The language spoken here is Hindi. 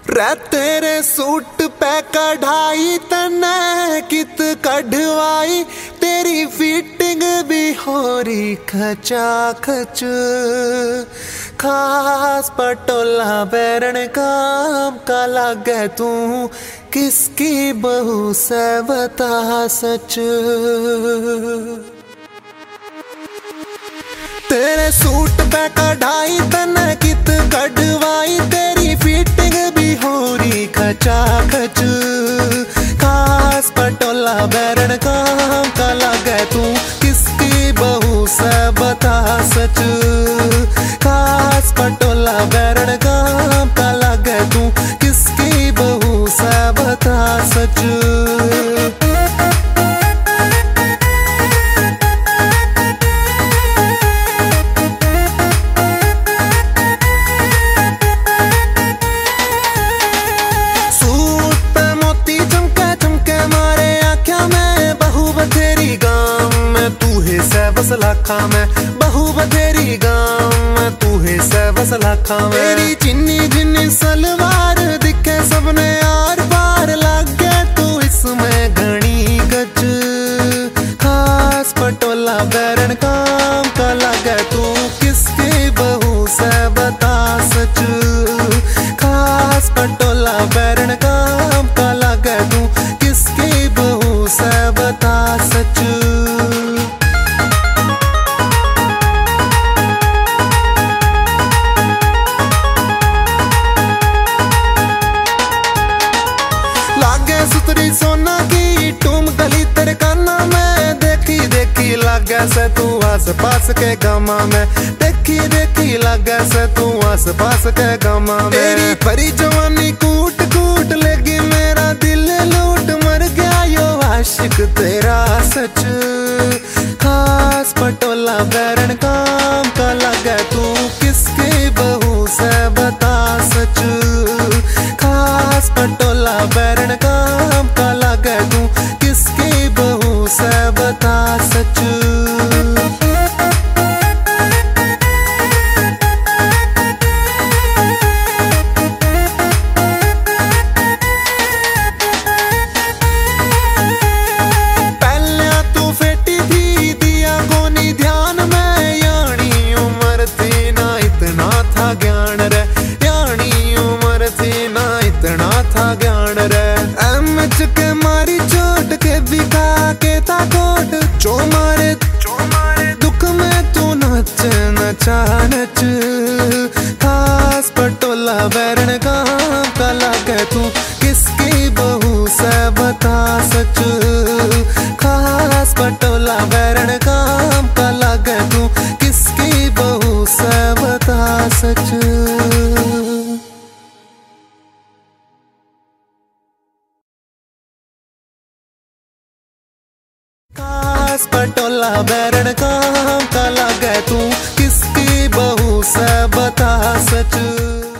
रे तेरे सूट पे कढ़ाई तने कित कढ़वाई, तेरी फिटिंग भी हो रही खचा खच। खास पटोला बैरन काम का लागे तू, किसकी बहू से बता सच। तेरे सूट पे कढ़ाई तने कित कढ़वाई, तेरी फिटिंग भी हो रही खचा खच। खास पटोला बैरन काम का लागे तू, किसकी बहू से बता सच। खास पटोला बैरन काम का लागे तू, किसकी बहू से बता सच। बस लाखा में बहू बतेरी गाँव में, तू है से बस लाखा में। तेरी चिन्नी जिन्नी सलवार दिखे सबने आर पार, लागे तू इसमें घनी गच। खास पटोला बैरन काम का लागे तू, किसकी बहू से बता सच। खास पटोला बैरन काम का लागे तू, किसकी बहू से बता सच। सुतरी सोना की टूम गली तेरे काना में, देखी देखी लागे से तू आस पास के गामा में। देखी देखी लागे से तू आस पास के गामा में। तेरी परी जवानी कूट कूट लेगी मेरा दिल लूट, मर गया यो आशिक तेरा सच। खास पटोला बैरन काम का लागे तू, किसकी बहू से बता सच। खास पटोला बैरन काम का लागे तू, किसकी बहू से बता सच। पहले तू फेटी थी दिया कोनी ध्यान में, यानी उम्र थी ना इतना था ज्ञान रे। यानी उम्र थी ना इतना था ज्ञान रे। के मारी चोट के बिका के था कोट, जो मारे दुख में तू नच नचा नच। खास पटोला बैरन काम का लागे तू, किसकी बहू से बता सच। खास पटोला बैरन काम का लागे तू, किसकी बहू से बता सच। खास पटोला बैरन काम का लागे तू, किसकी बहू से बता सच।